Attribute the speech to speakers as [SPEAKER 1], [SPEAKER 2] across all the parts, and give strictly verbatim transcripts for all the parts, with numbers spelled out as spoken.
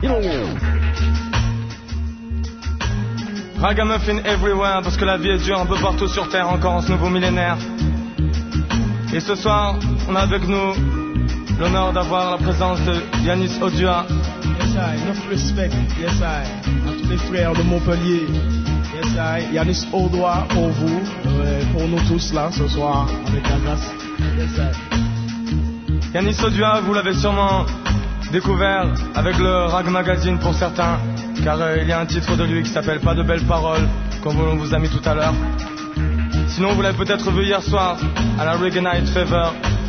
[SPEAKER 1] Ragamuffin everywhere, parce que la vie est dure un peu partout sur Terre, encore en ce nouveau millénaire. Et ce soir, on a avec nous l'honneur d'avoir la présence de Yanis Odua.
[SPEAKER 2] Yes, I. Enough respect. Yes, I. À tous les frères de Montpellier. Yes, I. Yanis Odua pour vous, euh, pour nous tous là ce soir, avec la grâce. Yes, I.
[SPEAKER 1] Yanis Odua, vous l'avez sûrement découvert avec le Rag Magazine pour certains, car euh, il y a un titre de lui qui s'appelle Pas de belles paroles, comme on vous a mis tout à l'heure. Sinon, vous l'avez peut-être vu hier soir à la Reggae Night Fever,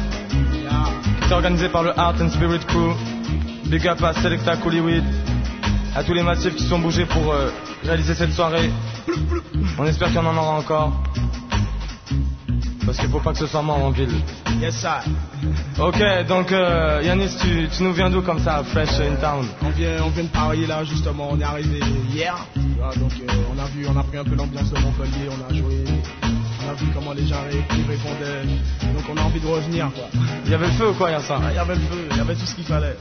[SPEAKER 1] qui est organisée par le Art and Spirit Crew. Big up à Selecta Cooleyweed, à tous les massifs qui sont bougés pour euh, réaliser cette soirée. On espère qu'il y en aura encore, parce qu'il ne faut pas que ce soit mort en ville.
[SPEAKER 2] Yes, sir.
[SPEAKER 1] Ok, donc euh, Yanis, tu, tu nous viens d'où comme ça, fresh in town?
[SPEAKER 2] On vient, on vient de Paris là, justement. On est arrivé hier, tu vois, donc euh, on a vu, on a pris un peu l'ambiance de Montpellier, on a joué, on a vu comment les gens ré- répondaient. Donc on a envie de revenir, quoi.
[SPEAKER 1] Il y avait le feu ou quoi hier soir?
[SPEAKER 2] Il y avait le feu, il y avait tout ce qu'il fallait.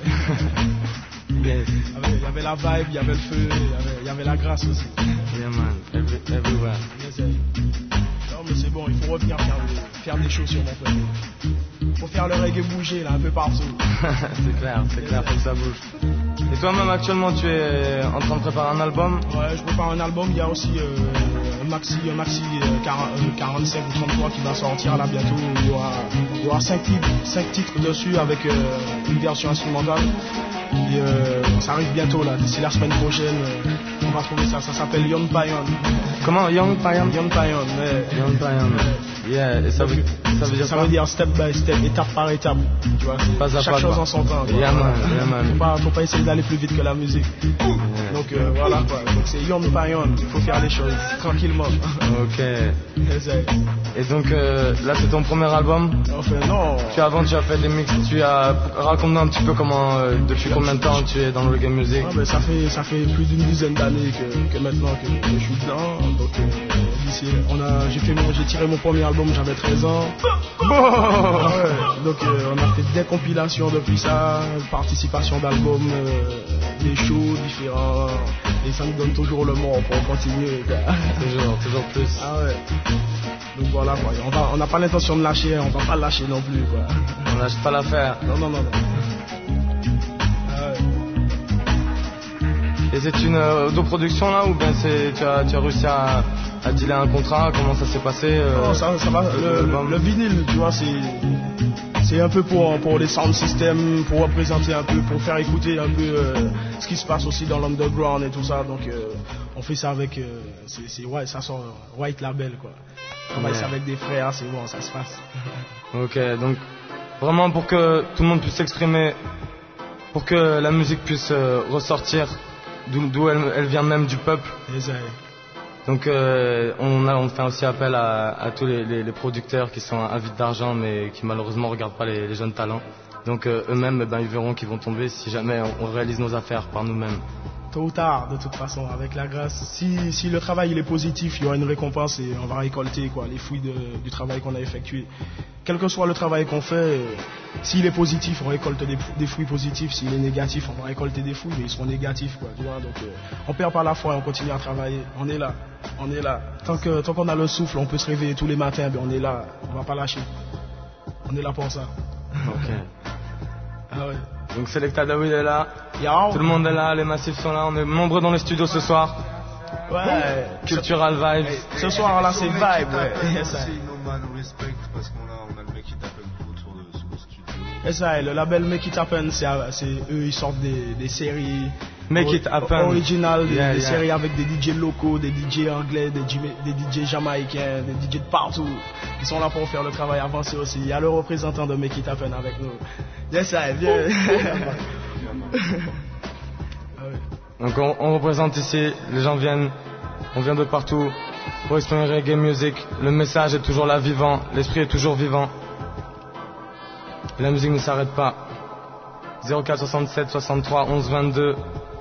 [SPEAKER 1] Yes.
[SPEAKER 2] Il y avait, il y avait la vibe, il y avait le feu, il y avait, il y avait la grâce aussi.
[SPEAKER 1] Yeah man, Every, everywhere.
[SPEAKER 2] Yes, yes. Non mais c'est bon, il faut revenir faire, faire des choses sur Montpellier. Faut faire le reggae bouger là, un peu partout.
[SPEAKER 1] C'est clair, c'est clair, faut que ça bouge. Et toi-même actuellement tu es en train de préparer un album?
[SPEAKER 2] Ouais, je prépare un album, il y a aussi euh, un maxi, un maxi euh, quarante-cinq ou trente-trois qui va sortir là bientôt. Il y aura, il y aura cinq titres, cinq titres dessus avec euh, une version instrumentale. Et euh, ça arrive bientôt là, d'ici la semaine prochaine, euh, on va trouver ça, ça s'appelle Young Pion.
[SPEAKER 1] Comment? Young Pion?
[SPEAKER 2] Young Pion, ouais.
[SPEAKER 1] Young Pion. Yeah, et ça veut, ça veut dire
[SPEAKER 2] ça
[SPEAKER 1] quoi?
[SPEAKER 2] veut dire step by step, étape par étape, tu vois,
[SPEAKER 1] pas à
[SPEAKER 2] chaque
[SPEAKER 1] pas,
[SPEAKER 2] chose
[SPEAKER 1] quoi.
[SPEAKER 2] en son temps.
[SPEAKER 1] Yeah man, yeah man.
[SPEAKER 2] Faut pas, faut pas essayer d'aller plus vite que la musique. Yeah. Donc euh, voilà quoi, donc c'est Young Pion, il faut faire les choses tranquillement.
[SPEAKER 1] Ok.
[SPEAKER 2] Yes,
[SPEAKER 1] et donc euh, là c'est ton premier album?
[SPEAKER 2] Enfin non.
[SPEAKER 1] Tu avant tu as fait des mix, tu as raconte-nous un petit peu comment, euh, depuis combien de temps tu es dans le reggae music?
[SPEAKER 2] Ah, ben, ça fait ça fait plus d'une dizaine d'années que, que maintenant que, que je suis dedans. Donc euh, d'ici, on a, j'ai fait mon, j'ai tiré mon premier album, j'avais treize ans. Oh ah ouais, donc euh, on a fait des compilations depuis ça, participation d'albums, euh, des shows différents, et ça nous donne toujours le mot pour continuer.
[SPEAKER 1] Toujours, toujours plus.
[SPEAKER 2] Ah ouais. Donc voilà quoi, on va, on n'a pas l'intention de lâcher, on va pas lâcher non plus quoi.
[SPEAKER 1] On lâche pas l'affaire.
[SPEAKER 2] Non non non non.
[SPEAKER 1] Et c'est une euh, autoproduction là ou bien c'est, tu, as, tu as réussi à, à dealer un contrat? Comment ça s'est passé euh,
[SPEAKER 2] Non, ça, ça va. Le, le, le vinyle, tu vois, c'est, c'est un peu pour, pour les sound systems, pour représenter un peu, pour faire écouter un peu euh, ce qui se passe aussi dans l'underground et tout ça. Donc euh, on fait ça avec, euh, c'est, c'est, ouais, ça sort White Label quoi. On travaille ouais. ça avec des frères, c'est bon, ça se passe.
[SPEAKER 1] Ok, donc vraiment pour que tout le monde puisse s'exprimer, pour que la musique puisse euh, ressortir. D'où, d'où elle, elle vient même du peuple.
[SPEAKER 2] Exact.
[SPEAKER 1] Donc euh, on, a, on fait aussi appel à, à tous les, les, les producteurs qui sont avides d'argent mais qui malheureusement ne regardent pas les, les jeunes talents. Donc euh, eux-mêmes, eh ben, ils verront qu'ils vont tomber si jamais on, on réalise nos affaires par nous-mêmes.
[SPEAKER 2] Tôt ou tard, de toute façon, avec la grâce. Si, si le travail il est positif, il y aura une récompense et on va récolter quoi, les fruits de, du travail qu'on a effectué. Quel que soit le travail qu'on fait, euh, s'il est positif, on récolte des, des fruits positifs. S'il est négatif, on va récolter des fruits, mais ils seront négatifs. Quoi, tu vois, donc, euh, on perd pas la foi, on continue à travailler. On est là, on est là. Tant, que, tant qu'on a le souffle, on peut se réveiller tous les matins, ben on est là, on va pas lâcher. On est là pour ça.
[SPEAKER 1] Ok.
[SPEAKER 2] Ah ouais.
[SPEAKER 1] Donc Selecta David est là,
[SPEAKER 2] Yo.
[SPEAKER 1] Tout le monde est là, les massifs sont là, on est nombreux dans les studios ce soir.
[SPEAKER 2] Ouais.
[SPEAKER 1] Cultural vibes.
[SPEAKER 2] Hey, ce soir là c'est vibe, ouais.
[SPEAKER 3] Yes, I. No Man Respect parce qu'on a, on a le mec qui t'appelle autour de ce studio.
[SPEAKER 2] Yes, I. Le label Make It Happen, c'est, c'est eux, ils sortent des, des séries.
[SPEAKER 1] Make It Happen.
[SPEAKER 2] Original, des,
[SPEAKER 1] yeah,
[SPEAKER 2] des
[SPEAKER 1] yeah.
[SPEAKER 2] séries avec des D J locaux, des D J anglais, des, des D J jamaïcains, des D J de partout. Ils sont là pour faire le travail avancer aussi. Il y a le représentant de Make It Happen avec nous. Yes, I. Viens.
[SPEAKER 1] Donc on, on représente ici, les gens viennent, on vient de partout pour exprimer reggae music. Le message est toujours là vivant, l'esprit est toujours vivant. Et la musique ne s'arrête pas. zéro quatre soixante-sept soixante-trois onze vingt-deux.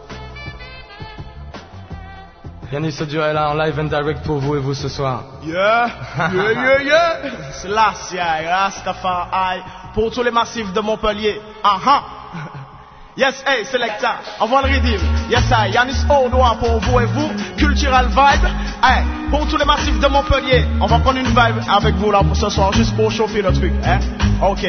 [SPEAKER 1] Yanis Odua est là en live and direct pour vous et vous ce soir.
[SPEAKER 2] Yeah, yeah, yeah, yeah. C'est là, c'est Rastafari pour tous les massifs de Montpellier. Ah ah.
[SPEAKER 4] Yes, hey, Selecta, envoie le rythme. Yes, I, Yanis Odoa pour vous et vous. Cultural Vibe. Hey, pour tous les massifs de Montpellier, on va prendre une vibe avec vous là pour ce soir, juste pour chauffer le truc, hein. Ok.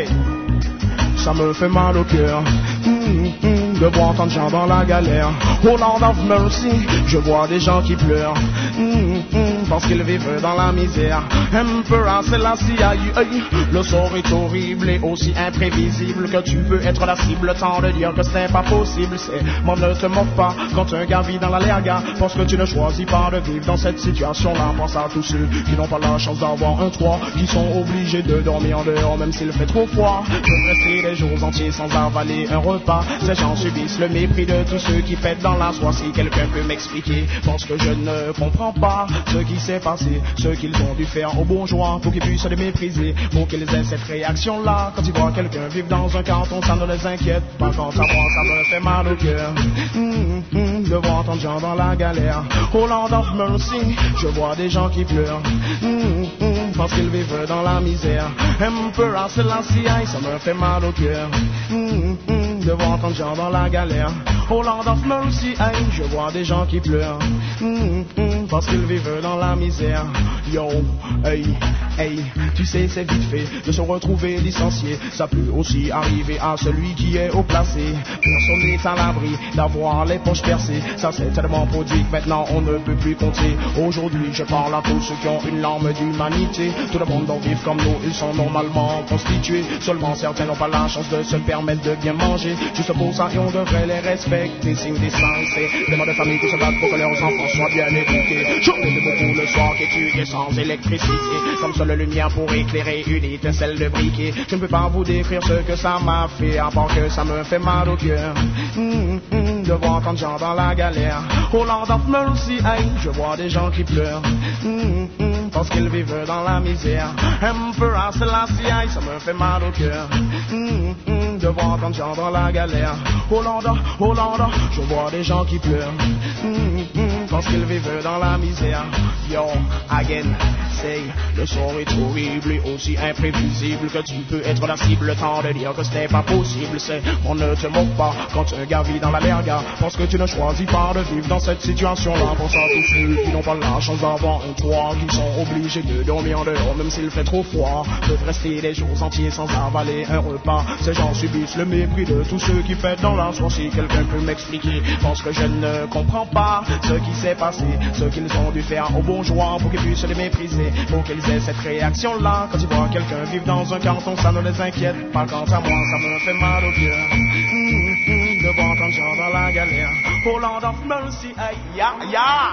[SPEAKER 4] Ça me fait mal au cœur. Mmh, mmh, de voir tant de gens dans la galère. Oh Lord of Mercy, je vois des gens qui pleurent. Mmh, mmh, parce qu'ils vivent dans la misère. Emperor Selassie, aïe, aïe. Le sort est horrible et aussi imprévisible que tu peux être la cible. Tant de dire que c'est pas possible, c'est moi ne te moque pas quand un gars vit dans la lerga. Parce que tu ne choisis pas de vivre dans cette situation-là. Pense à tous ceux qui n'ont pas la chance d'avoir un toit, qui sont obligés de dormir en dehors même s'il fait trop froid. De rester des jours entiers sans avaler un repas. Ces gens subissent le mépris de tous ceux qui pètent dans la soie. Si quelqu'un peut m'expliquer, parce que je ne comprends pas ce qui s'est passé, ce qu'ils ont dû faire aux bourgeois pour qu'ils puissent les mépriser, pour qu'ils aient cette réaction-là. Quand ils voient quelqu'un vivre dans un canton, ça ne les inquiète pas. Quand ça moi, ça me fait mal au cœur. Mmh, mmh, de voir tant de gens dans la galère. Oh Lord of Mercy, je vois des gens qui pleurent. Mmh, mmh, parce qu'ils vivent dans la misère. Emperor Selassie, ça me fait mal au cœur. Mmh, mmh, de voir tant de gens dans la galère. Oh Lord of Mercy, aïe, je vois des gens qui pleurent. Mmh, mmh, parce qu'ils vivent dans la misère. Yo, hey, hey, tu sais c'est vite fait de se retrouver licencié. Ça peut aussi arriver à celui qui est haut placé. Personne n'est à l'abri d'avoir les poches percées. Ça c'est tellement produit que maintenant on ne peut plus compter. Aujourd'hui je parle à tous ceux qui ont une larme d'humanité. Tout le monde doit vivre comme nous, ils sont normalement constitués. Seulement certains n'ont pas la chance de se permettre de bien manger. Juste pour ça et on devrait les respecter. Signe des saints, c'est des mères de famille qui se battent pour que leurs enfants soient bien éduqués. J'en ai beaucoup le soir qui est sans électricité, comme seule lumière pour éclairer une étincelle de briquet. Je ne peux pas vous décrire ce que ça m'a fait, à part que ça me fait mal au cœur. Mmh, mmh, de voir tant de gens dans la galère. Oh Lord of Mercy, aïe, je vois des gens qui pleurent. Mmh, mmh, parce qu'ils vivent dans la misère. Emperor Selassie, aïe, ça me fait mal au cœur. Mmh, mmh, de voir tant de gens dans la galère. Oh Lord, oh Lord, je vois des gens qui pleurent. Mmh, mmh, parce qu'ils vivent dans la misère. Yo, again, say, le sort est horrible et aussi imprévisible que tu peux être la cible. Le temps de dire que ce n'est pas possible, c'est on ne te moque pas quand un gars vit dans la lerga. Parce que tu ne choisis pas de vivre dans cette situation-là. Pour ça, tous ceux qui n'ont pas la chance d'avoir un toit, qui sont obligés de dormir en dehors même s'il fait trop froid, peuvent rester des jours entiers sans avaler un repas. Ces gens subissent le mépris de tous ceux qui pètent dans la soie. Si quelqu'un peut m'expliquer, parce que je ne comprends pas ce qui s'est passé, ce qu'ils ont dû faire aux bourgeois pour qu'ils puissent les mépriser, pour qu'ils aient cette réaction-là. Quand ils voient quelqu'un vivre dans un canton, ça ne les inquiète pas. Quant à moi, ça me fait mal au cœur. Mmh, mmh, de voir tant de gens dans la galère. Oh Lord of Mercy, aïe, ya, ya.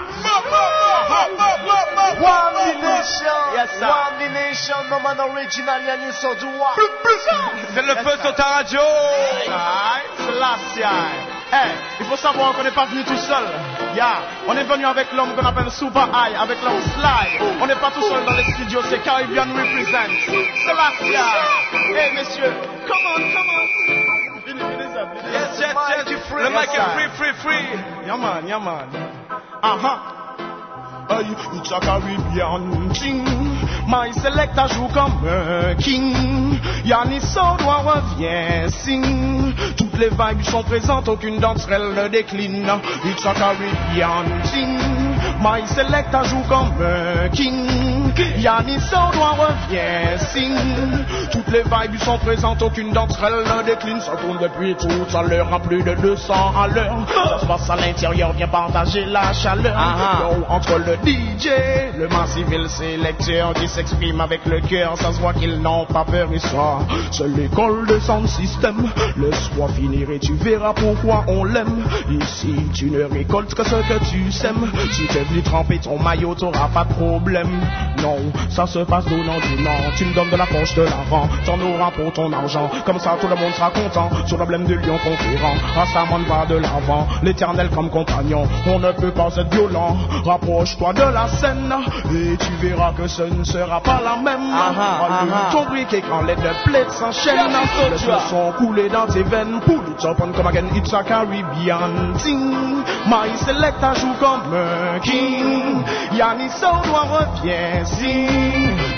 [SPEAKER 5] One nation,
[SPEAKER 4] Yes, sir.
[SPEAKER 5] one nation, no man original, Yanis Odoa.
[SPEAKER 1] C'est le feu sur ta radio.
[SPEAKER 4] Aïe, Selassie, aïe. Hey, il faut savoir qu'on n'est pas venu tout seul. Yeah. On est venu avec l'homme qu'on appelle Super High, avec l'homme Sly. On n'est pas tout seul dans les studios, c'est Caribbean Represent. Selassie. Hey messieurs, come on, come on. Venez, venez, ça, venez.
[SPEAKER 1] Yes, yes, yes. Le mic est free, free, free.
[SPEAKER 4] Yeah man, yeah man. Uh-huh. Hey, it's a Caribbean thing. My Selecta joue comme un king. Yanis Odoa revient, sing. Toutes les vibes sont présentes, aucune d'entre elles ne décline. It's a Caribbean thing. My Selecta joue comme un king. Yanis Odoa revient, sing. Toutes les vibes sont présentes, aucune d'entre elles ne décline. Ça tourne depuis tout à l'heure à plus de deux cents à l'heure. Ça se passe à l'intérieur, viens partager la chaleur. Yo, entre le D J, le massif et le sélecteur qui s'exprime avec le cœur, ça se voit qu'ils n'ont pas peur et ça. C'est l'école de sound system. Laisse-moi finir et tu verras pourquoi on l'aime. Ici, tu ne récoltes que ce que tu sèmes. Si t'es venu tremper ton maillot, t'auras pas de problème. Non, ça se passe donnant du nom. Tu me donnes de la poche de l'avant, t'en auras pour ton argent. Comme ça, tout le monde sera content. Sur le blême de Lyon conquérant, Rastaman va de l'avant. L'éternel comme compagnon, on ne peut pas être violent. Rapproche-toi de la scène et tu verras que ce ne sera pas la même. Allume ton briquet quand les deux plaies s'enchaînent. Laisse le son couler dans tes veines. Pull it up and come again, it's a Caribbean thing. My Selecta joue comme un king. Yanis Odoa revient, sing.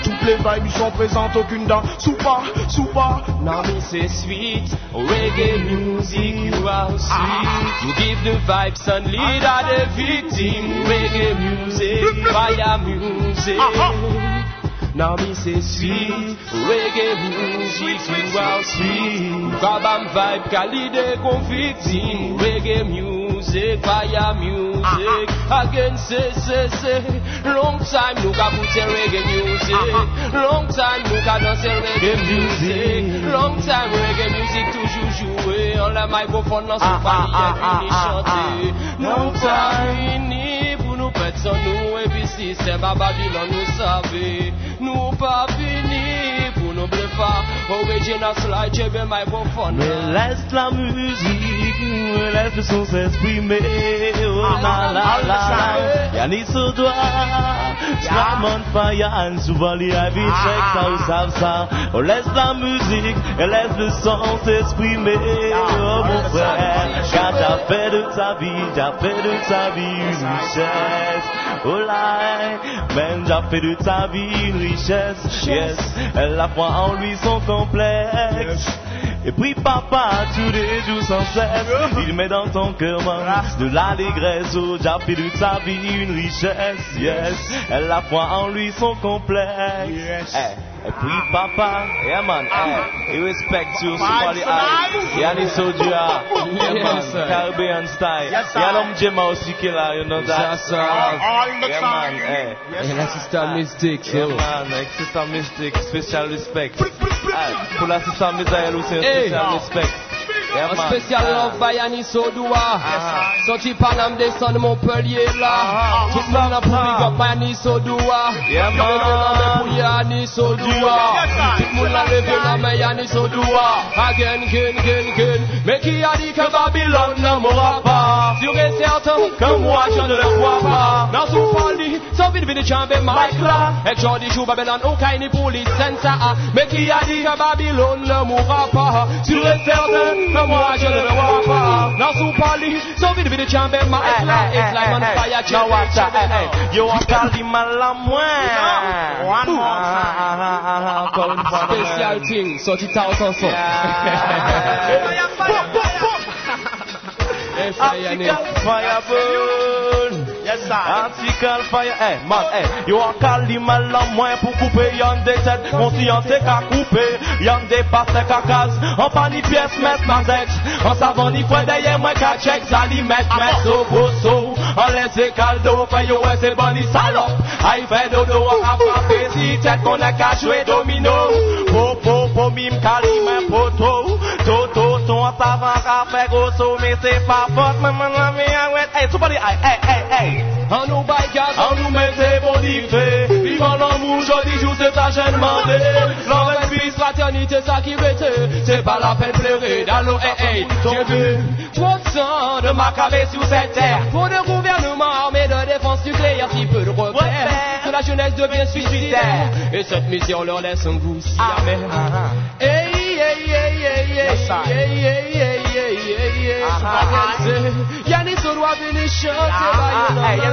[SPEAKER 4] toutes les vibes sont présentes, aucune dent. Soupa, soupa.
[SPEAKER 6] Now me say sweet, reggae music, you are sweet. You give the vibes and lead are the victim. Reggae music, fire music. Now me say sweet, reggae music, you are sweet. Kabam vibe, kalide convicting. Reggae music, fire music. Again say, say, say. Long time nous ka pute reggae music. Long time nous ka danse reggae music. Long time reggae music toujours joué. On la microphone dans son panier puis chanter. Non pas fini pour nous pète sans nous et puis si c'est Babylone nous savez. Nous pas fini pour nous bluffer. Original slide, j'ai bien microphone.
[SPEAKER 7] Mais laisse la musique, laisse le son s'exprimer. Oh la la la la. Yannis au doigt, slam on fire, and souvent les avis check ça ou savent ça. On laisse la musique, et laisse le son s'exprimer. Oh mon frère, car t'as fait de ta vie, t'as fait de ta vie une richesse. Oh là, même t'as fait de ta vie une richesse. Yes, elle a foi en lui son complexe. Et puis papa, tous les jours sans cesse, il met dans ton cœur de l'allégresse. Oh, t'as fait de ta vie une richesse. Yes, elle a foi en lui son complexe. Hey. Et puis papa, yeah man, hey, he respects you, somebody eye, Yannis Odua, yeah man, Caribbean style, y'a l'homme Gemma aussi qui est là, you know that, yeah man, hey,
[SPEAKER 6] et la sister Mystic,
[SPEAKER 7] yeah man, avec sister Mystic, special respect, hey, pour la sister Misaël aussi, special respect.
[SPEAKER 6] Yeah, un spécial love by Yannis Odua. Sorti par l'âme des sons de Montpellier là. Tout le monde a pour big up Yannis Odua.
[SPEAKER 7] Yeah man.
[SPEAKER 6] Pour Yannis Odua. Tout le monde a levé la main Yannis Odua. Again, again, again, again. Mais qui a dit que Babylone ne mourra pas? Sûr et certain que moi je ne le crois pas. Dans son folie, sans vide vide chamber Mike là. Et j'en dis joue Babylone, aucun ni pour les sensa. Mais qui a dit que Babylone ne mourra pas? Sûr et certain que moi je ne le vois pas. Dans son pali, so vite vite chamber ma éclat. It's like on fire,
[SPEAKER 7] now watch that, hey, hey. Yo, encore du mal à moi. Encore une fois.
[SPEAKER 6] Special thing, sorti ta au son.
[SPEAKER 7] Fire burn. Yes sir. Article fire. Hey man, hey. Yo encore du mal à moi pour couper y'en des têtes. Mon si y'en t'es qu'à couper. Y'en des passes qu'à case. En pas ni pièce, mettre ma sexe. En savant ni fois derrière moi qu'à check. Ça li mettre, mettre au bosso. En laisse caldo. Fait yo ouais c'est bon ni salope. Aïe fait dodo à frapper. Si tête qu'on a qu'à jouer domino. Po po po mime calime poto. Toto ton savant qu'à faire grosso. Mais c'est pas faute. Maman la mia ouais. Hey somebody hey hey hey hey.
[SPEAKER 6] En nous baïgas,
[SPEAKER 7] en nous mettez bon fait. Vivant l'amour, jodi jour c'est ta chaîne mandée.
[SPEAKER 6] L'envers puis fraternité, ça qui vête. C'est pas la peine pleurer dans l'eau, hey hey. J'ai vu trop de sang de Maccabée sur cette terre. Pour le gouvernement armé de défense nucléaire, si peu de repères. Que la jeunesse devient suicidaire. Et cette mission leur laisse un goût si amer. Hey hey hey hey hey hey hey hey hey hey. Yannis Odua venez chanter.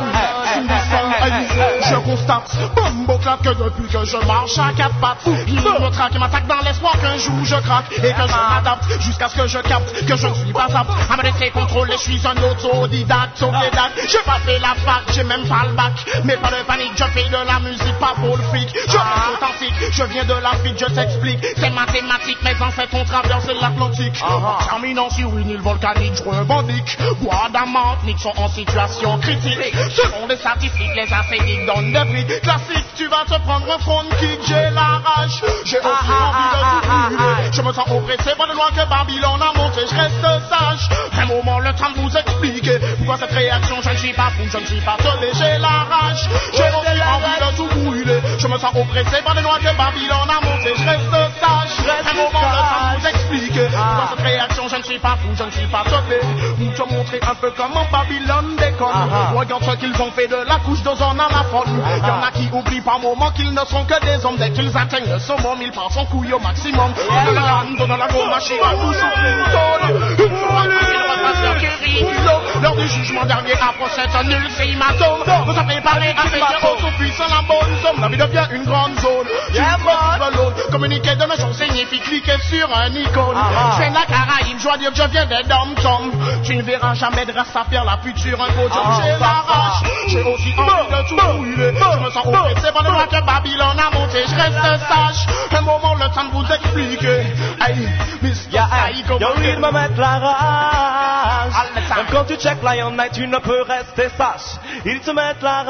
[SPEAKER 4] Je constate, bombo claque que depuis que je marche à quatre pattes, il me traque et m'attaque dans l'espoir qu'un jour je craque et que je m'adapte jusqu'à ce que je capte que je ne suis pas apte à me laisser contrôler. Je suis un autodidacte, autodidacte. J'ai pas fait la fac, j'ai même pas le bac, mais pas de panique, je fais de la musique pas pour le fric. Je reste authentique, je viens de l'Afrique, je t'explique. C'est mathématique, mes ancêtres ont traversé l'Atlantique. En terminant sur une île volcanique, je un bandique. Bois d'amantnique sont en situation critique. Selon les statistiques, les acédiques donnent des prix classiques. Tu vas te prendre un front kick, j'ai la rage. J'ai aussi envie de tout brûler. Je me sens oppressé par le loin que Babylone a monté. Je reste sage. Un moment, le temps de vous expliquer pourquoi cette réaction. Je ne suis pas fou, je ne suis pas teubé. J'ai la rage. J'ai aussi envie de tout brûler. Je me sens oppressé par le loin que Babylone a monté. Je reste sage. Un moment, le temps de vous expliquer pourquoi cette réaction. Je ne suis pas fou, je ne suis pas teubé. Vous te montrer un peu comment Babylone déconne. Regarde ce qu'ils ont fait de la couche d'ozone à la faune. Y'en a qui oublient par moment qu'ils ne sont que des hommes. Dès qu'ils atteignent le summum, ils passent en couille au maximum. De la grande, dans la go machine à tout sur leur du jugement dernier approche un ultimatum. Vous avez préparé à payer au tout-puissant la bonne somme. La vie devient une grande zone. Yeah, man. Communiquer de nos choses signifie cliquer sur un icône. Je viens de la Caraïbe, je dois dire que je viens des dom-toms. Tu ne verras jamais de reste à faire la future un podium. J'ai la rage, j'ai aussi envie de tout brûler. Je me sens oppressé par le droit que Babylone a monté. Je reste sage, un moment le temps de vous expliquer. Hey, mister Psycho.
[SPEAKER 7] Y'a envie de me mettre la rage. Même quand tu check Lion Night, tu ne peux rester sage. Ils te mettent la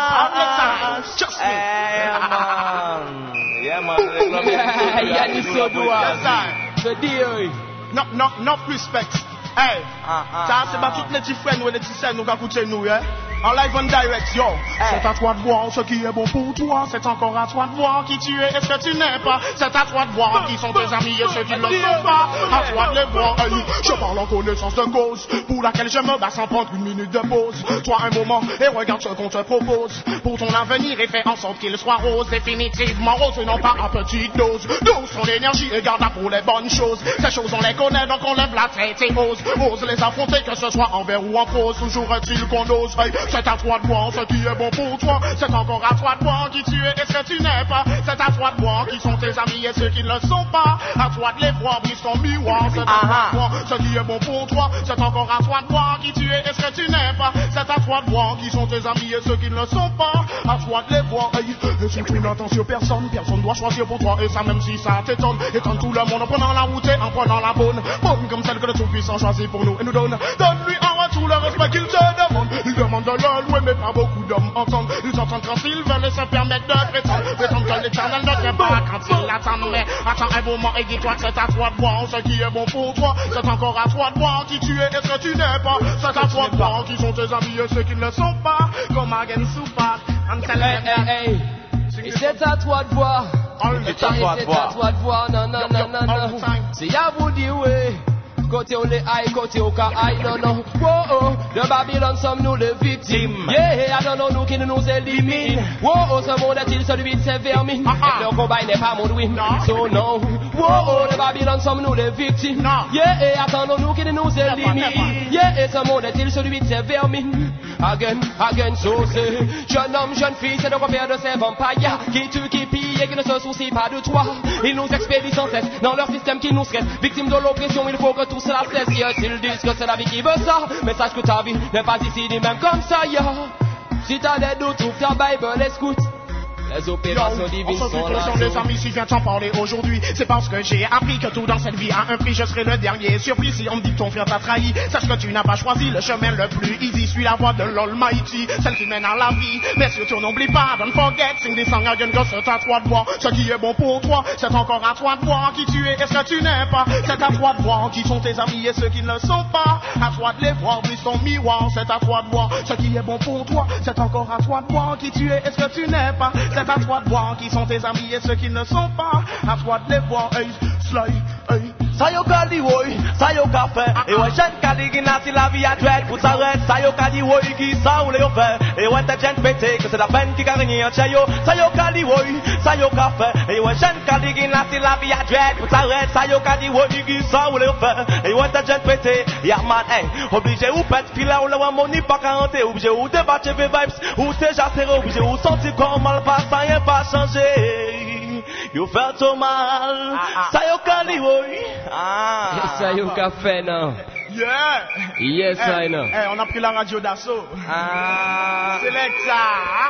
[SPEAKER 7] rage. Hey, man. Yeah, man.
[SPEAKER 6] Yannis Odoa.
[SPEAKER 4] Je dis, non, non, non, respect. Hey, ça c'est pas toutes les petits frères et les petits sœurs nous qui écoutent nous, hein. En live and direct, yo. C'est à toi de voir ce qui est bon pour toi. C'est encore à toi de voir qui tu es et ce que tu n'es pas. C'est à toi de voir qui sont tes amis et ceux qui ne le sont pas. À toi de les voir. Hey, je parle en connaissance de cause pour laquelle je me bats sans prendre une minute de pause. Toi un moment et regarde ce qu'on te propose. Pour ton avenir et fais en sorte qu'il soit rose. Définitivement rose et non pas à petite dose. Dose son énergie et garde-la pour les bonnes choses. Ces choses on les connaît donc on lève la tête et ose. Ose les affronter que ce soit en vers ou en prose. Toujours est-il qu'on ose. Hey, c'est à toi de voir ce qui est bon pour toi. C'est encore à toi de voir qui tu es et ce que tu n'es pas. C'est à toi de voir qui sont tes amis et ceux qui ne le sont pas. À toi de les voir, brise ton miroir. C'est à toi de voir ce qui est bon pour toi. C'est encore à toi de voir qui tu es et ce que tu n'es pas. C'est à toi de voir qui sont tes amis et ceux qui ne le sont pas. À toi de les voir. Hey, et surtout n'attends sur personne. Personne doit choisir pour toi et ça même si ça t'étonne. Étonne tout le monde en prenant la route et en prenant la bonne. Bonne comme celle que le Tout-Puissant choisit pour nous et nous donne. Donne-lui en retour le respect qu'il te demande. Il demande de le louer mais pas beaucoup d'hommes entendent. Ils entendent quand ils veulent et se permettent de prétendre. Prétendre que l'éternel ne tient pas quand ils l'attendent. Mais attends un moment et dis-toi que c'est à toi de voir ce qui est bon pour toi. C'est encore à toi de voir qui tu es et ce que tu n'es pas. C'est à toi de voir qui sont tes amis et ceux qui ne le sont pas. Comme Again Soupak,
[SPEAKER 6] Hey, hey, hey. Et c'est à toi de voir.
[SPEAKER 7] C'est à toi de voir.
[SPEAKER 6] C'est à toi de voir. Non, non, non, non, non. C'est à vous dire, oui. Côté au les high, côté au cas high, non, non. Oh, oh, de Babylone sommes-nous les victimes. Yeah, non, non, nous qui ne nous éliminent. Oh, oh, ce monde est-il celui de ces vermines? Et leur combat n'est pas mon win. So, non. Oh, oh, de Babylone sommes-nous les victimes. Yeah, attendons-nous qui ne nous éliminent. Yeah, ce monde est-il celui de ces vermines? Again, again, so c'est jeune homme, jeune fille, c'est le repère de ces vampires qui tuent, qui pillent et qui ne se soucient pas de toi. Ils nous expédient sans cesse dans leur système qui nous stresse. Victimes de l'oppression, il faut que tout cela cesse. Yeah, s'ils disent que c'est la vie qui veut ça, mais sache que ta vie n'est pas ici ni même comme ça, yeah. Si t'as des doutes, ouvre ta Bible, écoute. Les opérations divines sont là.
[SPEAKER 4] Les amis, si je viens t'en parler aujourd'hui, c'est parce que j'ai appris que tout dans cette vie a un prix. Je serai le dernier surpris si on me dit que ton frère t'a trahi. Sache que tu n'as pas choisi le chemin le plus easy. Suis la voie de l'Almighty, celle qui mène à la vie. Mais surtout n'oublie pas, don't forget, sing des songs again, que c'est à toi de voir ce qui est bon pour toi. C'est encore à toi de voir qui tu es et ce que tu n'es pas. C'est à toi de voir qui sont tes amis et ceux qui ne le sont pas. À toi de les voir, brise ton miroir. C'est à toi de voir ce qui est bon pour toi. C'est encore à toi de voir qui tu es et ce que tu n'es pas. C'est à toi de voir qui sont tes amis et ceux qui ne sont pas. À toi de les voir, hey, slide, hey.
[SPEAKER 7] Ça yo ka di woy, ça yo ka fait. Et ouais, jeune Caligina, si la vie a dread, pour s'arrêter. Ça yo ka di woy, qui ça ou le yo fait. Et ouais, t'es jeune pété, que c'est la peine qui gagne en chayo. Ça yo ka di woy, ça yo ka fait. Et ouais, jeune Caligina, si la vie a dread, pour s'arrêter. Ça yo ka di woy, qui ça ou le yo fait. Et ouais, t'es jeune pété, ya man, hey. Obligé ou pète, filer ou le wamoni pas quarante. Obligé ou débattre vos vibes, ou déjà serré. Obligé ou sentir comme mal passe, rien pas changé. You felt so mal, ça yo ka di woy.
[SPEAKER 6] Ah, ça y est, au café, non?
[SPEAKER 4] Yeah!
[SPEAKER 6] Yes,
[SPEAKER 4] hey,
[SPEAKER 6] I know.
[SPEAKER 4] Hey, on a pris la radio d'assaut.
[SPEAKER 6] Ah.
[SPEAKER 4] Select ça.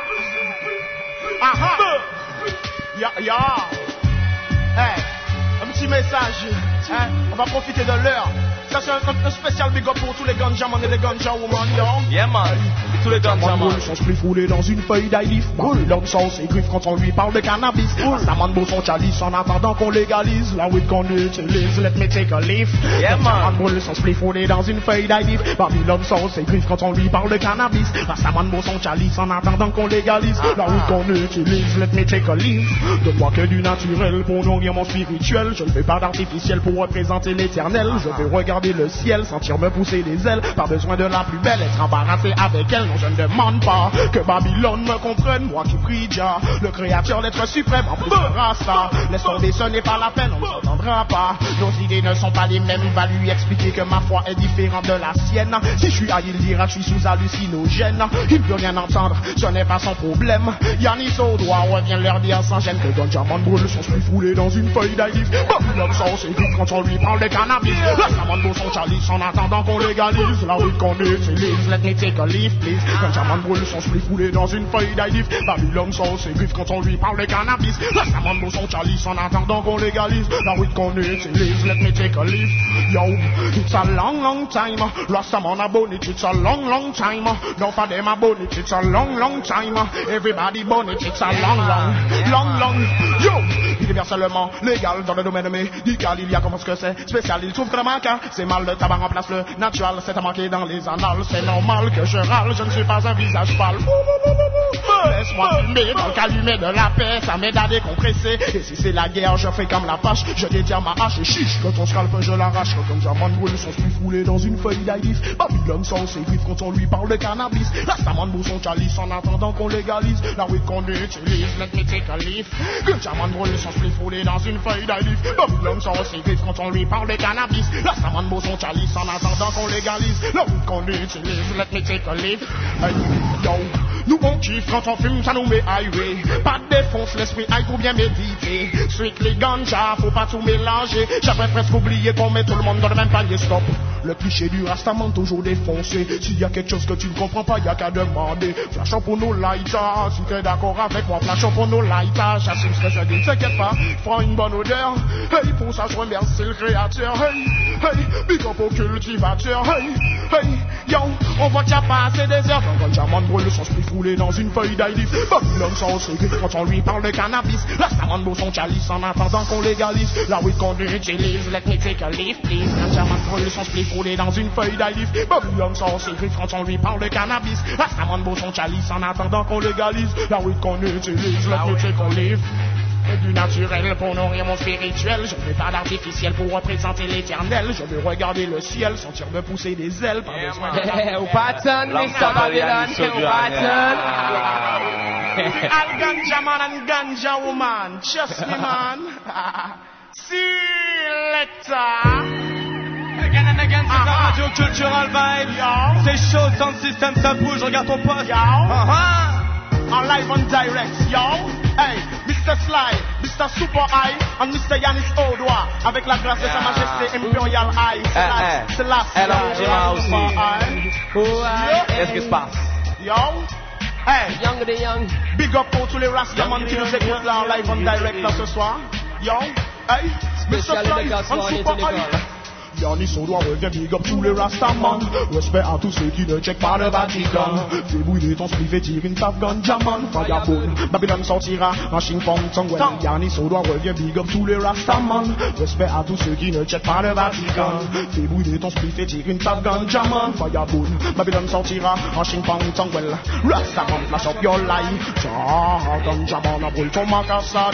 [SPEAKER 4] Ah ah. Ya, ya. Hey, un petit message. Hein? On va profiter de l'heure. Ça c'est un, un, un spécial big up pour tous les ganjaman et les ganja woman, yo.
[SPEAKER 7] Yeah man, tous les ganjaman.
[SPEAKER 4] Son spliff roulé dans une feuille d'Ailif. L'homme sans ses griffes quand on lui parle de cannabis. Ça beau son chalice en attendant qu'on légalise. La weed qu'on utilise, let me take a leaf.
[SPEAKER 7] Yeah man.
[SPEAKER 4] Brûle son spliff roulé dans une feuille d'Ailif. Babylone sans ses griffes quand on lui parle de cannabis. Ça beau son chalice en attendant qu'on légalise. La weed qu'on utilise, let me take a leaf. De moi que du naturel pour nourrir mon spirituel. Je ne fais pas d'artificiel pour représenter l'éternel. Je vais regarder regarder le ciel, sentir me pousser les ailes. Pas besoin de la plus belle, être embarrassé avec elle. Non, je ne demande pas que Babylone me comprenne. Moi qui prie Jah, le créateur, l'être suprême, en plus de Rasta. Laisse tomber, ce n'est pas la peine, on ne s'entendra pas. Nos idées ne sont pas les mêmes, va lui expliquer que ma foi est différente de la sienne. Si je suis high, il dira je suis sous hallucinogène. Il ne veut rien entendre, ce n'est pas son problème. Yannis au doigt revient leur dire sans gêne que Ganja Man brûle son split foulé dans une feuille d'Aïdif. Babylone sort ses griffes quand on lui parle de cannabis. Rasta Man brûle son chalice en attendant qu'on légalise. La rue qu'on utilise, let me take a leaf please. Ganja Man brûle son split foulé dans une feuille d'Aïdif. Babylone sort ses griffes quand on lui parle de cannabis. Rasta Man brûle son chalice en attendant qu'on légalise. La rue qu'on utilise, let me take a leaf. Yo, it's a long long time. Rasta Man a bonnet, it's a long long time. No for them a bonnet, it's a long long time. Everybody bonnet, it's a long long, long long. Yo, il devient seulement légal dans le domaine médical. Il y a comment ce que c'est spécial, il trouve que le manque. C'est mal, le tabac remplace le natural. C'est à manquer dans les annales. C'est normal que je râle, je ne suis pas un visage pâle. Laisse-moi fumer dans le calumet de la paix. Ça m'aide à décompresser. Et si c'est la guerre, je fais comme la vache. Je détiens ma hache et chiche. Quand on scalpe, je l'arrache. Quand Ganja Man brûle son split foulé dans une feuille d'Aïdif. Babylone sort ses griffes quand on lui parle de cannabis. Rasta Man brûle son chalice en attendant qu'on légalise. La weed qu'on utilise, let me take a leaf. Ganja Man brûle son split foulé dans une feuille d'Aïdif. Babylone sort ses griffes quand on lui parle de cannabis. Rasta Man brûle son chalice en attendant qu'on légalise. La weed qu'on utilise, let me take a leaf. Hey, yo, nous on kiffe quand on fume, ça nous met highway. Pas de défonce, l'esprit aille pour bien méditer. Strictly ganja, faut pas tout mélanger. J'avais presque oublié qu'on met tout le monde dans le même panier, stop. Le cliché du Rastaman toujours défoncé. S'il y a quelque chose que tu ne comprends pas, y a qu'à demander. Flashons pour nos lighters, si t'es d'accord avec moi, flashons pour nos lighters. J'assume ce que je dis, ne t'inquiète pas, prends une bonne odeur. Hey, pour ça je remercie le créateur. Hey, hey, big up au cultivateur. Hey, hey, yo, on voit qu'il y a pas assez des heures. Quand Ganja Man brûle son split foulé dans une feuille d'Aïdif. Babylone sort ses griffes quand on lui parle de cannabis. Rastaman brûle son chalice en attendant qu'on légalise. La weed qu'on utilise, let me take a leaf please. Ganja Man brûle son split foulé dans une feuille d'Aïdif. Babylone sort ses griffes quand on lui parle de cannabis. Rastaman brûle son chalice en attendant qu'on légalise. La weed qu'on utilise, let me take a leaf. Et du naturel pour nourrir mon spirituel. Je ne veux pas d'artificiel pour représenter l'éternel. Je veux regarder le ciel, sentir me pousser des ailes. Pas besoin de...
[SPEAKER 6] Au pattern, mister Babylon, au pattern.
[SPEAKER 4] Al ganja man and ganja woman, trust me man. See you later.
[SPEAKER 1] Again and again, c'est la radio Cultural Vibe. C'est chaud, sound system, ça bouge, regarde ton poste.
[SPEAKER 4] Yo. Uh-huh. En live on direct, yo. Hey, mister Sly, mister Super High, and mister Yannis Odoa, avec la grâce de sa majesté Imperial High. C'est là, c'est là,
[SPEAKER 6] c'est là aussi. Qu'est-ce qui se passe?
[SPEAKER 4] Yo. Hey,
[SPEAKER 6] Young the young.
[SPEAKER 4] Big up pour tous les Rastaman qui nous écoutent là en live on direct là ce soir. Yo. Hey, mister Sly, and Super High. Yannis Odoa revient, big up tous les Rastaman. Respect à tous ceux qui ne checkent pas le Vatican. Fais bouiller ton spliff et tire une taf ganja man. Fireball, Babylone sortira en ching-pong tongue. Yannis Odoa revient, big up tous les Rastaman. Respect à tous ceux qui ne checkent pas le Vatican. Fais bouiller ton spliff et tire une taf ganja man. Fireball, Babylone sortira en ching-pong tongue. Rastaman, flash up your life. Jah, ganja man, brûle ton macassar.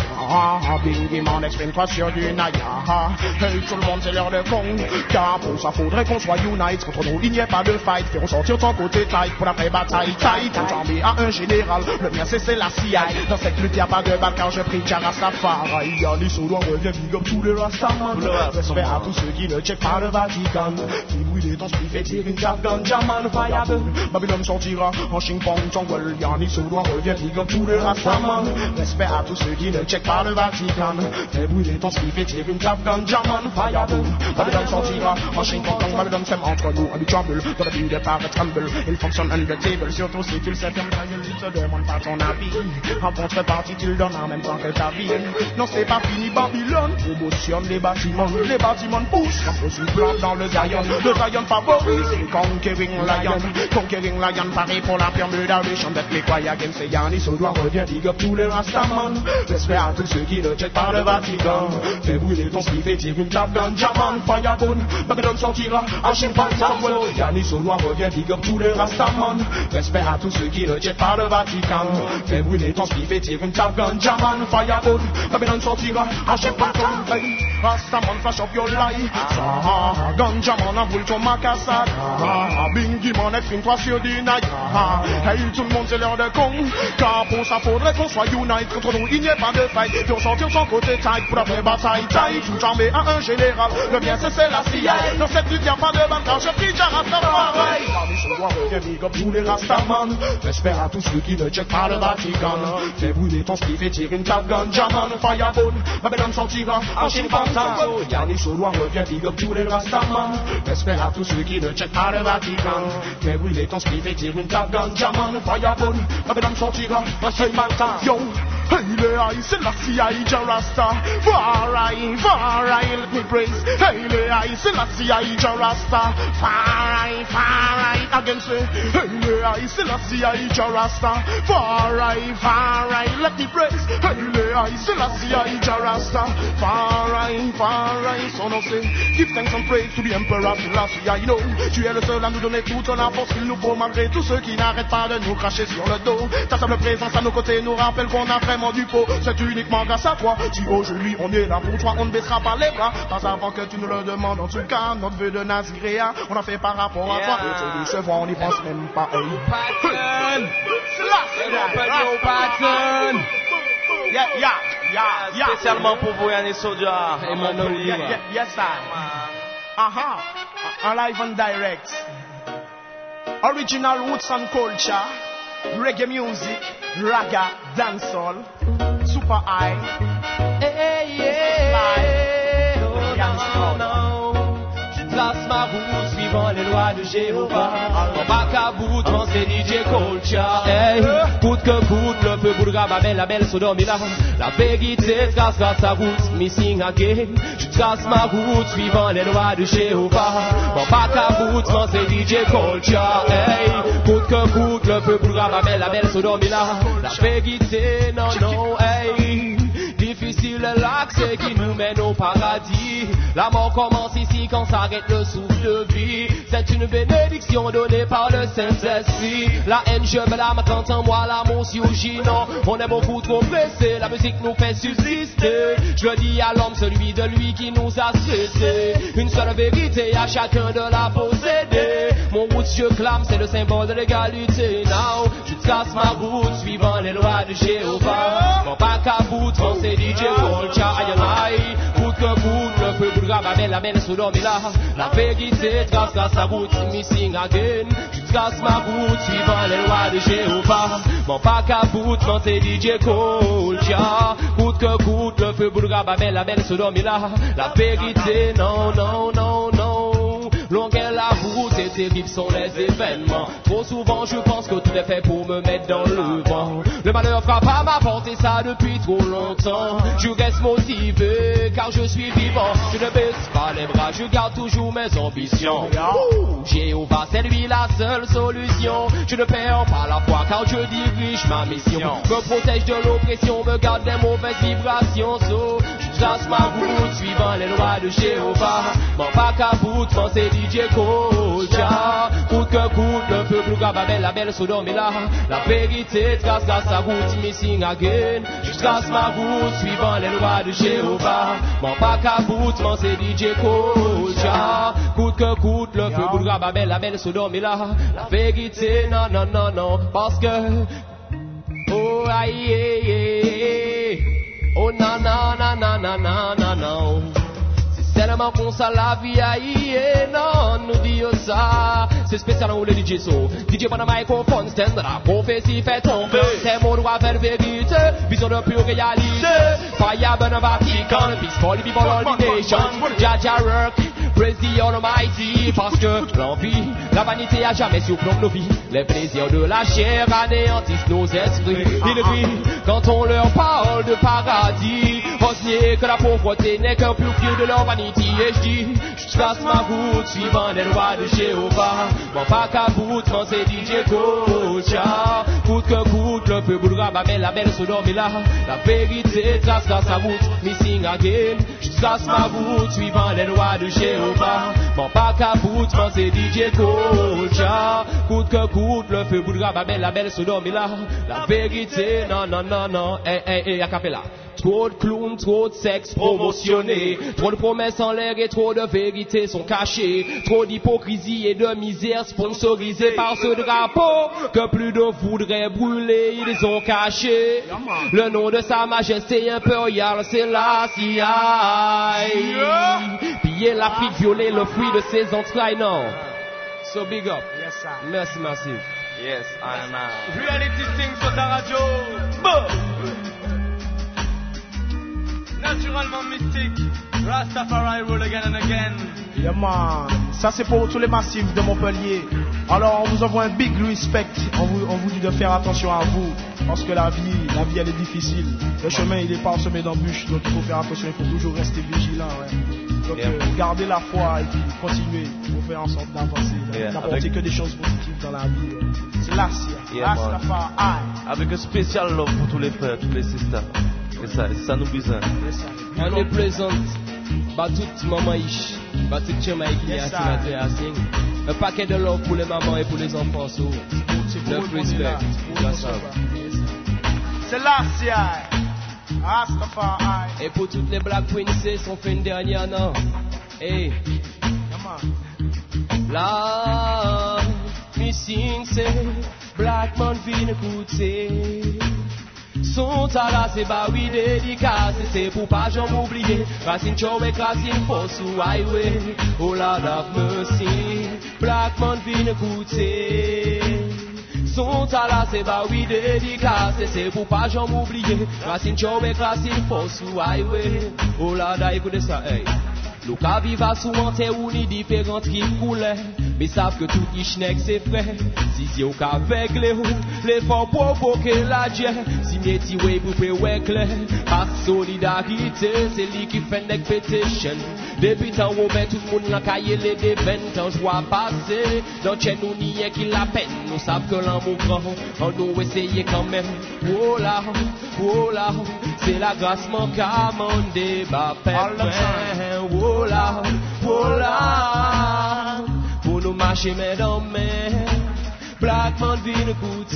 [SPEAKER 4] Bingy man, exprime-toi sur du naya. Hey, tout le monde c'est l'heure de con. Car pour ça faudrait qu'on soit unite. Contre nous il n'y a pas de fight. Fais ressortir ton côté tight pour la vraie bataille tight. Entamé à un général, le mien c'est la C I. Dans cette lutte y'a pas de balle car je prie Jah Rastafari. Yannis Odoa revient, big up tous les Rastaman. Respect à tous ceux qui ne checkent pas le Vatican. Fais brûler ton spliff et tire une taf ganja man. Fireball, Babylone sortira en ching-pong tongue. Yannis Odoa revient, big up tous les Rastaman. Respect à tous ceux qui ne checkent pas le Vatican. Fais brûler ton spliff et tire une taf ganja man. Fireball, Babylone sortira en ching-pong tongue. Babylone s'aime entre nous, un trouble. Dans le but de paraître humble, il fonctionne under table. Surtout si tu le sais comme ta gueule, tu te demandes pas ton avis. En contrepartie, tu le donnes en même temps que ta vie. Non, c'est pas fini, Babylone promotionne les bâtiments. Les bâtiments poussent, comme une plante dans le Zion. Le Zion favorise les Conquering Lion. Conquering Lion, pareil pour la permutation. D'être les croyants, c'est Yannis Odoa revient, big up tous les Rastaman. Respect à tous ceux qui ne checkent pas le Vatican. Fais brûler ton spliff et tire une taf ganja man. Fireball, Babylone sortira en ching-pong tongue. Yannis Odoa revient, big up tous les Rastaman. Respect à tous ceux qui ne checkent pas le Vatican. Fais brûler ton spliff et tire une taf ganja man. Fireball, Babylone sortira en ching-pong tongue. Rastaman flash up your light. Ah, ganja man envoule ton macassade. Ah, bingy man exprime-toi sur du night. Ah, hey tout le monde c'est l'heure de con. Car pour ça faudrait qu'on soit unite. Contre nous il n'y a pas de fight. Puis on sortir son côté tight pour la vraie bataille tight. Tout armé à un général. Le bien c'est c'est la C I A. Dans cette lutte y'a pas de bataille. Je prie déjà Rastaman. Parmi ce doigt revient big up tous les Rastaman. J'espère à tous ceux qui ne check pas le Vatican. Fais brûler ton spiff et tire une carte ganja man. Fireball, Babylone sortira en Chine Pantan. Yannick Saudois revient big up tous les Rastaman. J'espère à tous ceux qui ne check pas le Vatican. Fais brûler ton spiff et tire une carte ganja man. Fireball, Babylone sortira en Chine Pantan. Yo, hey les high, c'est la C I A, Jarasta. Far right, far right, let me praise. Hey les high, c'est la C I A, Jarasta. Far right, far right, against me. Hey les high, c'est la C I A, Jarasta. Far right, far right, let me praise. Hey les high, c'est la C I A, Jarasta. Far right, far right, son nom c'est give thanks and praise to the Emperor Selassie. I know, tu es le seul à nous donner toute la force qu'il nous faut malgré tous ceux qui n'arrêtent pas de nous cracher sur le dos. Ta simple présence à nos côtés nous rappelle qu'on a vraiment du pot. C'est uniquement grâce à toi. Si aujourd'hui on est là pour toi, on ne baissera pas les bras. Pas avant que tu nous le demandes. En tout cas, notre vœu de Naziréa, on a fait par rapport à toi. Et se voit, on n'y pense même pas. Hey.
[SPEAKER 6] Patton, c'est Patton.
[SPEAKER 4] Yeah, yeah, yeah, yeah.
[SPEAKER 7] Spécialement pour vous, Yannick Saudois et Manon
[SPEAKER 4] Yeah, yeah, yes, sir. Aha, uh-huh. Live and direct. Original roots and culture. Reggae music, raga, dancehall, super high.
[SPEAKER 6] Hey, yeah. Oh, non, non. Je trace ma route suivant les lois de Jéhovah. Mon bac à bout, mon c'est D J Culture. Hey, coûte que coûte, le peu boulga, ma belle, la belle Sodomila. La vérité trace grâce à route, missing again. Je trace ma route suivant les lois de Jéhovah. Mon bac à bout, mon c'est D J Culture. Hey, coûte que coûte, le peu boulga, ma belle, la belle Sodomila. La vérité, non, non, hey. Difficile l'accès qui nous mène au paradis. La mort commence ici quand s'arrête le souffle de vie. C'est une bénédiction donnée par le Saint-Esprit. La haine je me lame quand en moi l'amour surgit. Non, on est beaucoup trop pressé. La musique nous fait subsister. Je le dis à l'homme, celui de lui qui nous a cessé. Une seule vérité à chacun de la posséder. Mon route je clame, c'est le symbole de l'égalité. Now, je trace ma route suivant les lois de Jéhovah. Mon bac à bout, c'est D J Culture, aïe aïe, coûte que coûte, le feu boulga, ma belle, la belle, Sodomila. La vérité trace grâce à route, missing again. Je trace ma route, suivant les lois de Jéhovah. Mon bac à bout, c'est D J Culture. Coûte que coûte, le feu boulga, ma belle, la belle, Sodomila. La vérité, non, non, non, non. Longue est la route et terribles sont les événements. Trop souvent je pense que tout est fait pour me mettre dans le vent. Le malheur frappe à ma porte et ça depuis trop longtemps. Je reste motivé car je suis vivant. Je ne baisse pas les bras, je garde toujours mes ambitions. Ouh, Jéhovah c'est lui la seule solution. Je ne perds pas la foi car je dirige ma mission. Me protège de l'oppression, me garde des mauvaises vibrations. So, je trace ma route suivant les lois de Jéhovah. Mon bac à bout, c'est D J Culture. Coûte que coûte, le peuple gababel, la belle Sodomila. La vérité trace grâce à route, missing again. Je trace ma route suivant les lois de Jéhovah. Mon bac à bout, c'est D J Culture. Coûte que coûte, le peuple gababel, la belle Sodomila. La vérité, non, non, non, non, parce que oh aïe, aïe, aïe. Oh non, non, non, non, non, non, non, non. C'est tellement qu'on ça la vie aïe, non, nous dit ça. C'est spécial où le D J so. D J pendant microphone stand, la prophétie fait tomber. C'est mon droit vers vérité, vision de pure réalité. Fire burn a Vatican, peace for the people, all the nations. Jaja work, praise the Almighty. Parce que l'envie, la vanité a jamais surplombé nos vies. Les plaisirs de la chair anéantissent nos esprits. Ils rient quand on leur parle de paradis. Ose nier que la pauvreté n'est qu'un pur pied de leur vanité. Et je dis, je trace ma route suivant les lois de Jéhovah. Mon bac à bout, c'est D J Culture. Coûte que coûte, le peuple gababel, la belle Sodomila. La vérité trace grâce à route, missing again. Je trace ma route suivant les lois de Jéhovah. Mon bac à bout, c'est D J Culture. Coûte que coûte, le peuple gababel, la belle Sodomila. La vérité, non, non, non, non, eh, eh, eh, a cappella. Trop de clowns, trop de sexe promotionné. Trop de promesses en l'air et trop de vérités sont cachées. Trop d'hypocrisie et de misère sponsorisée par ce drapeau que plus de voudraient brûler, ils ont caché. Le nom de sa majesté impériale, c'est la C I A. Piller l'Afrique, violer le fruit de ses entrailles, non. So big up.
[SPEAKER 4] Yes, sir.
[SPEAKER 6] Merci, merci.
[SPEAKER 7] Yes, I know.
[SPEAKER 1] Reality Things sur ta radio. Naturellement mystique. Rastafari roll again and again.
[SPEAKER 4] Yeah, man. Ça, c'est pour tous les massifs de Montpellier. Alors, on vous envoie un big respect. On vous, on vous dit de faire attention à vous. Parce que la vie, la vie, elle est difficile. Le chemin, il est parsemé d'embûches. Donc, il faut faire attention. Il faut toujours rester vigilant. Ouais. Donc,
[SPEAKER 7] Yeah.
[SPEAKER 4] euh, gardez la foi et puis continuez. Il faut faire en sorte d'avancer.
[SPEAKER 7] Yeah.
[SPEAKER 4] D'apporter
[SPEAKER 7] Avec-
[SPEAKER 4] que des choses positives dans la vie. Ouais. C'est là, c'est
[SPEAKER 7] Yeah, man.
[SPEAKER 4] Rastafari.
[SPEAKER 7] Avec un spécial love pour tous les frères, toutes les sisters. Et ça, c'est ça nous besoin.
[SPEAKER 6] On est plaisante. Bah toute maman ish. Bah toute Jamaïque qui
[SPEAKER 4] Yes,
[SPEAKER 6] a
[SPEAKER 4] sir.
[SPEAKER 6] signé à sing. Un paquet de love pour les mamans et pour les enfants. So.
[SPEAKER 4] C'est pour
[SPEAKER 6] Neuf
[SPEAKER 4] vous, on est
[SPEAKER 6] respect.
[SPEAKER 4] là. C'est pour
[SPEAKER 6] Yes,
[SPEAKER 4] vous,
[SPEAKER 6] sir.
[SPEAKER 4] Yes, sir. C'est là, c'est Rastafari.
[SPEAKER 6] Et pour toutes les black princesses, on fait une dernière, non? Hey.
[SPEAKER 4] Yeah, man.
[SPEAKER 6] Là, missing c'est black man vient écouter. Son talent c'est bah oui dédicace, c'est pour pas jamais oublier. Racine Chow et Classine for sous highway. Oh Lord of mercy, black man vient écouter. Son talent c'est bah oui dédicace, c'est pour pas jamais oublier. Racine Chow et Classine for sous highway. Oh Lord, écoutez ça, hey. Nous qu'à vivre souvent terre où ni différentes rives coulées. Mais savent que tout Ishnek c'est vrai. Si c'est au cas avec les roues, les forts provoquer la dieu. Si métier ouais pour prévoir clair. Pas solidarité, c'est lui qui fait une pétition. Depuis tant où ben tout le monde n'a caillé les déveines. Tant joie passer, dans chez nous n'y est qui la peine. Nous savons que l'amour grand, on nous essayer quand même. Oh là, oh là, c'est la grâce manque à mon débat. Oh là, oh là, pour nous marcher main dans main, Black man vient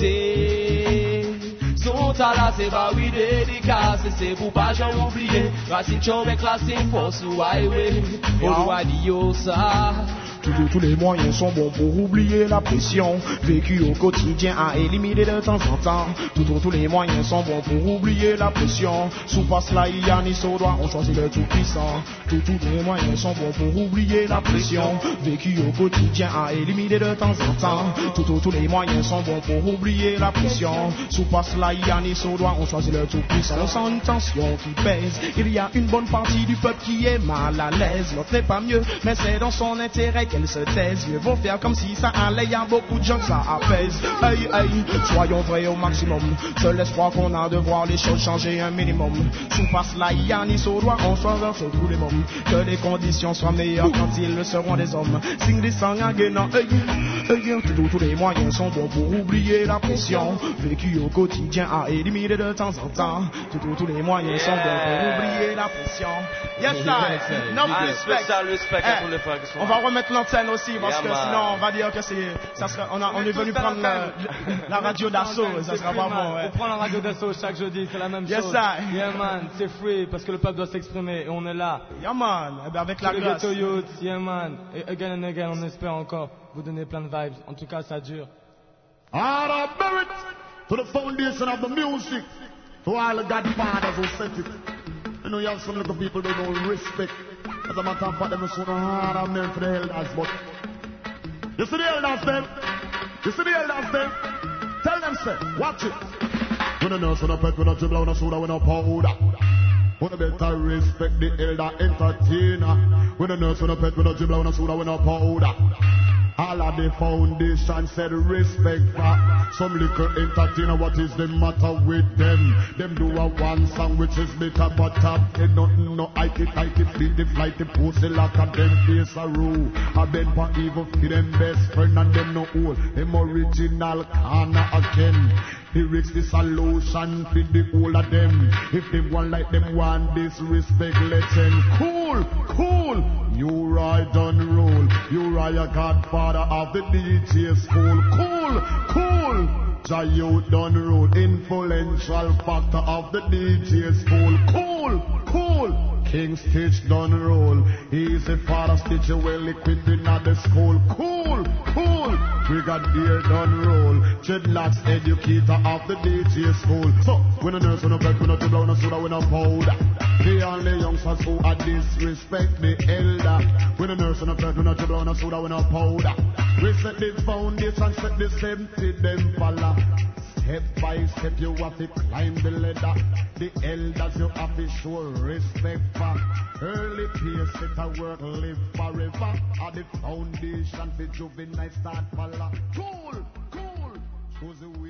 [SPEAKER 6] écouter. Son talent c'est pas oui dédicace, c'est pour pas jamais oublier. Racine Chow avec Racine Force ou Highway, on doit dire ça.
[SPEAKER 4] Tous, tous les moyens sont bons pour oublier la pression vécue au quotidien à éliminer de temps en temps. Tous, tous, tous les moyens sont bons pour oublier la pression. Sous passe là, il y a ni au doigt, on choisit le tout puissant. Tous, tous les moyens sont bons pour oublier la pression vécue au quotidien à éliminer de temps en temps. Tous, tous, tous les moyens sont bons pour oublier la pression. Sous passe là, il y a ni au doigt, on choisit le tout puissant. On sent une tension qui pèse. Il y a une bonne partie du peuple qui est mal à l'aise. L'autre n'est pas mieux, mais c'est dans son intérêt qu'elle se taise. Mieux vaut faire comme si ça allait, y a beaucoup de gens que ça apaise. Hey, hey, soyons vrais au maximum. Seul l'espoir qu'on a de voir les choses changer un minimum. Sous passe là, y a ni au doigt, on choisit sur tous les mômes. Que les conditions soient meilleures quand ils le seront des hommes. Sing this song again, hey, hey, tous, tous les moyens sont bons pour oublier la pression vécue au quotidien à éliminer de temps en temps. Tous, tous, tous les moyens sont bons pour oublier la pression. Yes, sir. No
[SPEAKER 7] Ah,
[SPEAKER 4] respect.
[SPEAKER 7] spécial respect à
[SPEAKER 4] Eh,
[SPEAKER 7] tous les frères qui sont
[SPEAKER 4] on
[SPEAKER 7] là.
[SPEAKER 4] va remettre l'antenne aussi parce
[SPEAKER 7] Yeah,
[SPEAKER 4] que
[SPEAKER 7] man.
[SPEAKER 4] sinon on va dire que c'est ça sera, on, a, on est venu prendre la, la radio d'assaut, ça sera pas bon. Ouais.
[SPEAKER 1] On prend la radio d'assaut chaque jeudi, c'est la même
[SPEAKER 4] Yes,
[SPEAKER 1] chose.
[SPEAKER 4] sir.
[SPEAKER 1] Yeah man, c'est free parce que le peuple doit s'exprimer et on est là.
[SPEAKER 4] Yeah man, eh ben, avec la
[SPEAKER 1] Le
[SPEAKER 4] grâce.
[SPEAKER 1] ghetto youth, yeah man. Et again and again, on espère encore vous donner plein de vibes. En tout cas, ça dure.
[SPEAKER 8] All the merit to the foundation of the music, to all the godfathers who set it. You know, you have some little people they don't respect. As a matter of fact, them so hard of men for the elders, but you see the elders them? You see the elders them? Tell them, say, watch it. When a nurse, when a pet, when a dribble, when a soda, when a powder. When a better respect the elder entertainer. When a nurse, when a pet, when a dribble, when a soda, when a powder. All of the foundation said respect for some little entertainer. What is the matter with them? Them do a one song which is bitter but top. They nothing no ike it, ike it, beat the flight, the pussy like a them face a rule. I been for evil for them best friend and them no old. Them original corner again. Lyrics the solution for the whole of them. If they want like them want disrespect, let them cool, cool. You ride on roll. You ride a godfather of the D J school. Cool, cool. a youth done road. Influential factor of the D J school. Cool, cool. King Stitch done roll. He's a father Stitch well equipped in at the school. Cool, cool. Brigadier done roll. Dreadlocks educator of the D J school. So, when a nurse on a bed, when a table on a soda, when a powder. The only youngsters who are disrespect the elder. When a nurse on a bed, when a table on a soda, when a powder. We set the foundation, set the same to them falla. Step by step you have to climb the ladder. The elders you have to show respect for. Early peers set a work live forever. Are the foundation for juvenile start falla. Cool, cool. Choose the